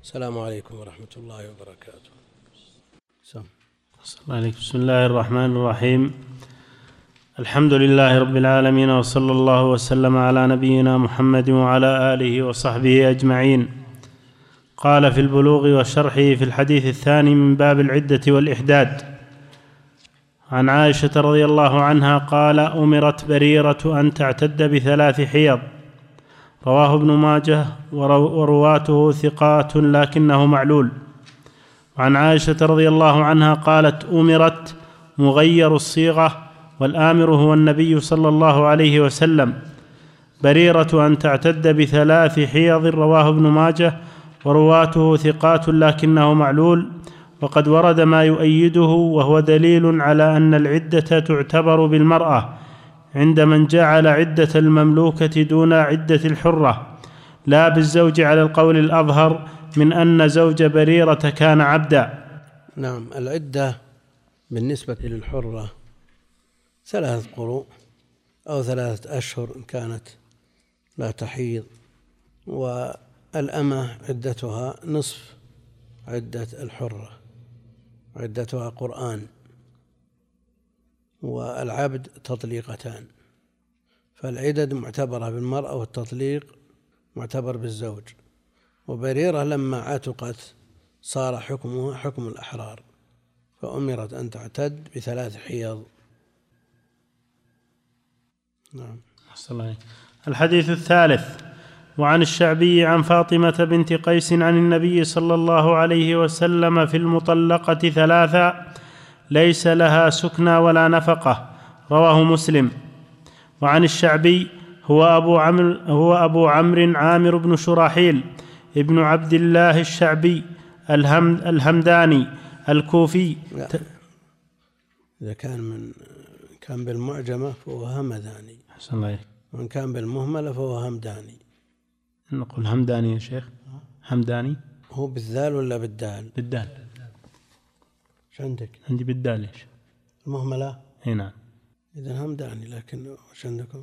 السلام عليكم ورحمة الله وبركاته. بسم الله الرحمن الرحيم. الحمد لله رب العالمين، وصلى الله وسلم على نبينا محمد وعلى آله وصحبه أجمعين. قال في البلوغ وشرحه في الحديث الثاني من باب العدة والإحداد عن عائشة رضي الله عنها قال: أمرت بريرة أن تعتد ب3 حيض. رواه ابن ماجه ورواته ثقات لكنه معلول. وعن عائشة رضي الله عنها قالت: أمرت مغير الصيغة، والآمر هو النبي صلى الله عليه وسلم، بريرة أن تعتد ب3 حيض. رواه ابن ماجه ورواته ثقات لكنه معلول، وقد ورد ما يؤيده، وهو دليل على أن العدة تعتبر بالمرأة عند من جعل عدة المملوكة دون عدة الحرة، لا بالزوج على القول الأظهر من أن زوج بريرة كان عبدا. نعم، العدة بالنسبة للحرة 3 قروء أو 3 أشهر إن كانت لا تحيض، والأمة عدتها نصف عدة الحرة، عدتها قرآن، والعبد تطليقتان، فالعدد معتبرة بالمرأة والتطليق معتبر بالزوج. وبريرة لما عتقت صار حكمها حكم الأحرار، فأمرت أن تعتد ب3 حيض. نعم. الحديث الثالث. وعن الشعبي عن فاطمة بنت قيس عن النبي صلى الله عليه وسلم في المطلقة 3 ليس لها سكنى ولا نفقة. رواه مسلم. وعن الشعبي هو أبو عمرو عامر بن شراحيل ابن عبد الله الشعبي الهمداني الكوفي. إذا كان بالمعجمة فهو همداني، وإن كان بالمهملة فهو همداني. نقول همداني يا شيخ؟ همداني هو بالذال ولا بالدال؟ بالدال. ايش عندك؟ عندي بالدال. ايش المهملة؟ اي نعم. إذن همداني، لكن ايش عندكم؟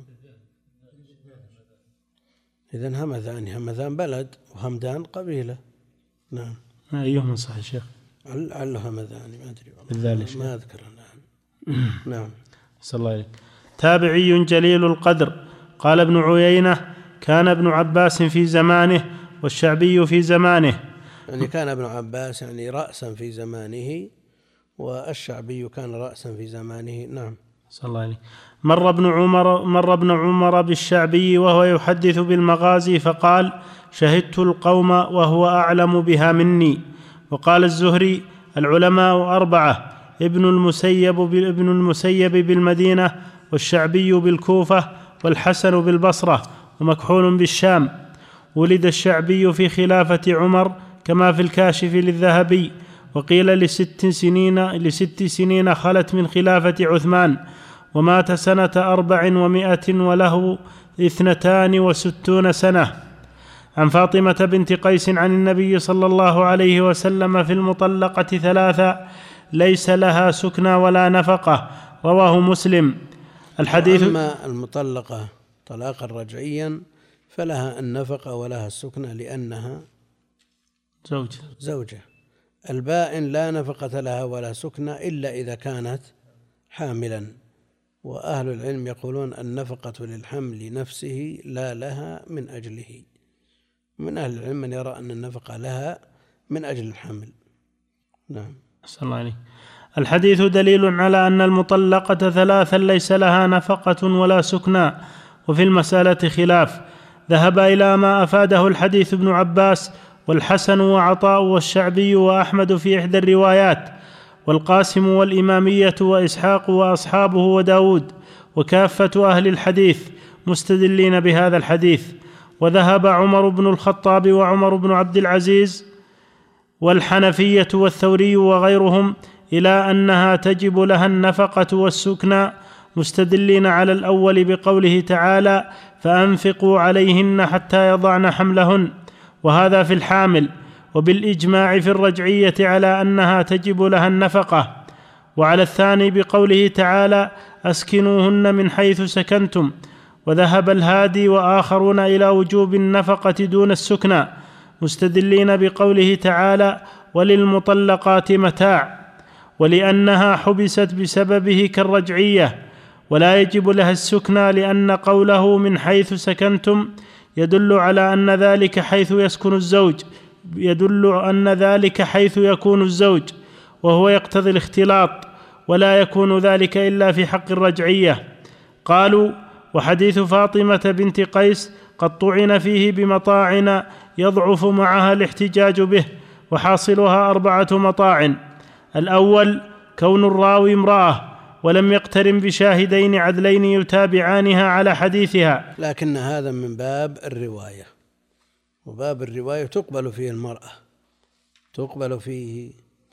إذن همذان بلد وهمدان قبيلة. نعم. أيهما صح يا شيخ؟ لعله همذاني، ما أدري بالذال ما أذكر الآن. نعم. صلى الله عليه. تابعي جليل القدر. قال ابن عيينة: كان ابن عباس في زمانه والشعبي في زمانه. يعني كان ابن عباس يعني رأسا في زمانه، والشعبي كان رأسا في زمانه. نعم. صلى الله عليه. مر ابن عمر بالشعبي وهو يحدث بالمغازي فقال: شهدت القوم وهو أعلم بها مني. وقال الزهري: العلماء 4، ابن المسيب بالمدينة، والشعبي بالكوفة، والحسن بالبصرة، ومكحول بالشام. ولد الشعبي في خلافة عمر كما في الكاشف للذهبي، وقيل ل6 سنين خلت من خلافة عثمان، ومات سنة 400 وله 62 سنة. عن فاطمة بنت قيس عن النبي صلى الله عليه وسلم في المطلقة 3 ليس لها سكنى ولا نفقة. رواه مسلم. الحديث. أما المطلقة طلاقا رجعيا فلها النفقة ولها السكنى لأنها زوجة. البائن لا نفقة لها ولا سكنى إلا إذا كانت حاملا، وأهل العلم يقولون النفقة للحمل نفسه لا لها من أجله. من أهل العلم من يرى أن النفقة لها من أجل الحمل. نعم. صلى الله عليه. الحديث دليل على أن المطلقة 3 ليس لها نفقة ولا سكنى، وفي المسألة خلاف. ذهب إلى ما أفاده الحديث ابن عباس والحسن وعطاء والشعبي وأحمد في إحدى الروايات، والقاسم والإمامية وإسحاق وأصحابه وداود، وكافة أهل الحديث مستدلين بهذا الحديث. وذهب عمر بن الخطاب وعمر بن عبد العزيز والحنفية والثوري وغيرهم إلى أنها تجب لها النفقة والسكنى، مستدلين على الأول بقوله تعالى: فأنفقوا عليهن حتى يضعن حملهن، وهذا في الحامل، وبالإجماع في الرجعية على أنها تجب لها النفقة. وعلى الثاني بقوله تعالى: أسكنوهن من حيث سكنتم. وذهب الهادي وآخرون إلى وجوب النفقة دون السكنى، مستدلين بقوله تعالى: وللمطلقات متاع، ولأنها حبست بسببه كالرجعية، ولا يجب لها السكنى، لأن قوله من حيث سكنتم يدل على أن ذلك حيث يكون الزوج، وهو يقتضي الاختلاط، ولا يكون ذلك إلا في حق الرجعية. قالوا: وحديث فاطمة بنت قيس قد طعن فيه بمطاعن يضعف معها الاحتجاج به، وحاصلها 4 مطاعن: الأول كون الراوي امرأة ولم يقترن بشاهدين عدلين يتابعانها على حديثها. لكن هذا من باب الرواية، وباب الرواية تقبل فيه المرأة، تقبل فيه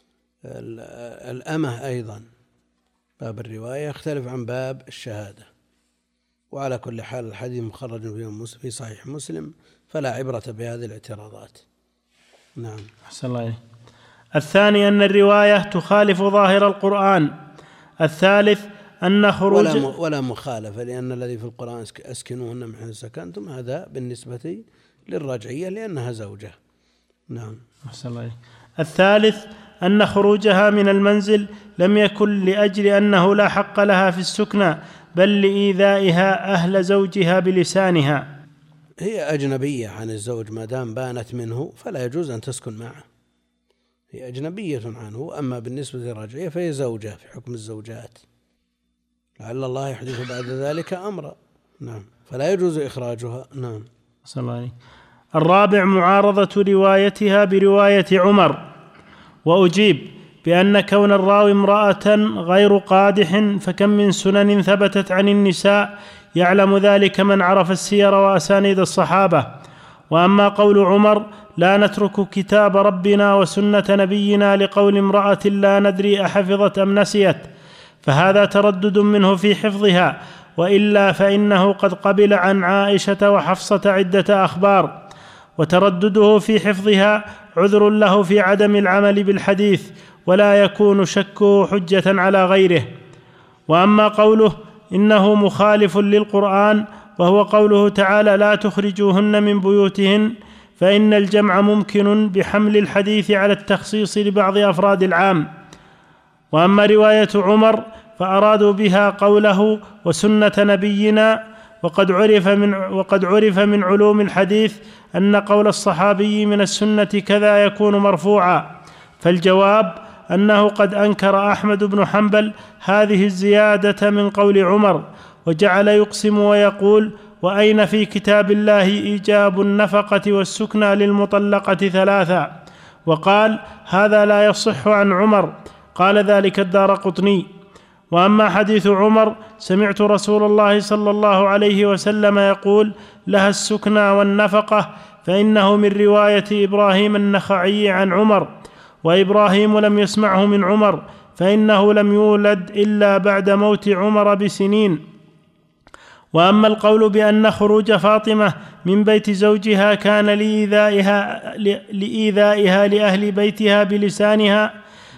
الأمة أيضا. باب الرواية يختلف عن باب الشهادة. وعلى كل حال الحديث مخرج في صحيح مسلم، فلا عبرة بهذه الاعتراضات. نعم. أحسن الله عليك. الثاني أن الرواية تخالف ظاهر القرآن. الثالث أن خروج ولا مخالفة، لأن الذي في القرآن أسكنوهن من حيث سكنتم هذا بالنسبة للرجعية لأنها زوجة. نعم. أحسن الله عليك. الثالث أن خروجها من المنزل لم يكن لأجل أنه لا حق لها في السكنى، بل لإيذائها أهل زوجها بلسانها. هي أجنبية عن الزوج ما دام بانت منه فلا يجوز أن تسكن معه، هي أجنبية عنه. أما بالنسبة للرجعية فهي زوجة في حكم الزوجات، لعل الله يحدث بعد ذلك أمرا. نعم. فلا يجوز إخراجها. نعم. صلى الله عليه. الرابع معارضة روايتها برواية عمر. وأجيب بأن كون الراوي امرأة غير قادح، فكم من سنن ثبتت عن النساء يعلم ذلك من عرف السير وأسانيد الصحابة. وأما قول عمر: لا نترك كتاب ربنا وسنة نبينا لقول امرأة لا ندري أحفظت أم نسيت، فهذا تردد منه في حفظها، وإلا فإنه قد قبل عن عائشة وحفصة عدة أخبار، وتردده في حفظها عذر له في عدم العمل بالحديث، ولا يكون شكه حجة على غيره. وأما قوله إنه مخالف للقرآن، وهو قوله تعالى: لا تخرجوهن من بيوتهن، فإن الجمع ممكن بحمل الحديث على التخصيص لبعض أفراد العام. وأما رواية عمر فأرادوا بها قوله وسنة نبينا، وقد عرف من علوم الحديث أن قول الصحابي من السنة كذا يكون مرفوعا. فالجواب أنه قد أنكر أحمد بن حنبل هذه الزيادة من قول عمر، وجعل يقسم ويقول: وأين في كتاب الله إيجاب النفقة والسكنى للمطلقة 3؟ وقال: هذا لا يصح عن عمر. قال ذلك الدارقطني. وأما حديث عمر: سمعت رسول الله صلى الله عليه وسلم يقول: لها السكنى والنفقة، فإنه من رواية إبراهيم النخعي عن عمر، وإبراهيم لم يسمعه من عمر، فإنه لم يولد إلا بعد موت عمر بسنين. وأما القول بأن خروج فاطمة من بيت زوجها كان لإيذائها لأهل بيتها بلسانها،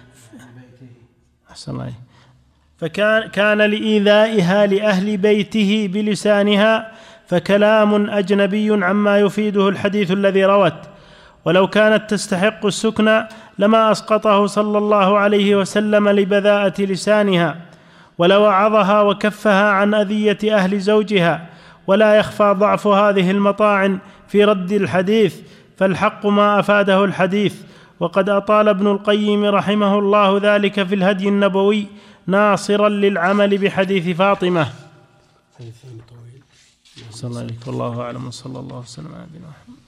فكان لإيذائها لأهل بيته بلسانها، فكلام أجنبي عما يفيده الحديث الذي روت. ولو كانت تستحق السكنى لما أسقطه صلى الله عليه وسلم لبذاءة لسانها، ولوعظها وكفها عن أذية أهل زوجها. ولا يخفى ضعف هذه المطاعن في رد الحديث، فالحق ما أفاده الحديث. وقد أطال ابن القيم رحمه الله ذلك في الهدي النبوي ناصرا للعمل بحديث فاطمة. صلى الله عليه والله أعلم، صلى الله وسلم على نبينا محمد.